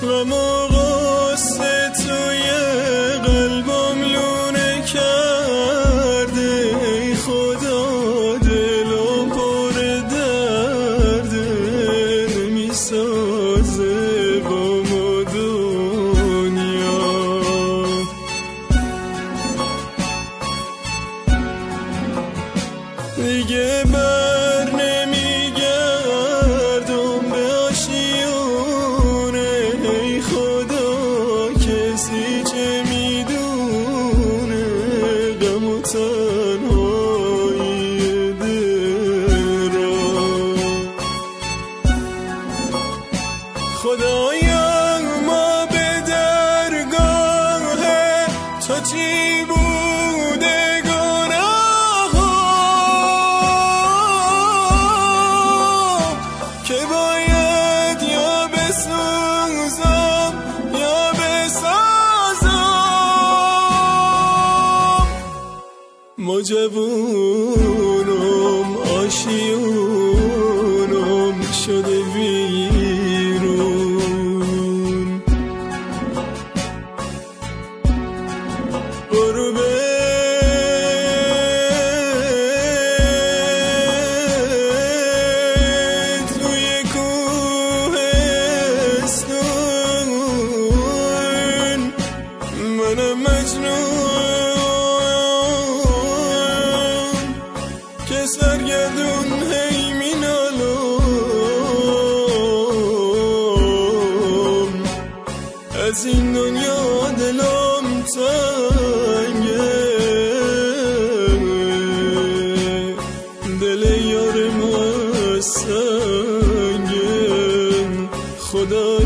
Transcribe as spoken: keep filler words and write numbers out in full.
غم و غصه توی قلبم لونه کرده، ای خدا دلم پر درده، نمیسازه با ما دنیا. دیگه بر نمیگردم به آشیونه، ای خدا کسی چه میدونه غم و تنهایی دل را. خدایا ما به درگاه تو چی بوده که باید یا بسوزم یا بسازم. ما جوونم آشیونم شده ویرون، برو به منم مجنون که سرگردون هی مینالم، از این دنیا دلم تنگه، دل یار ما سنگه. خدا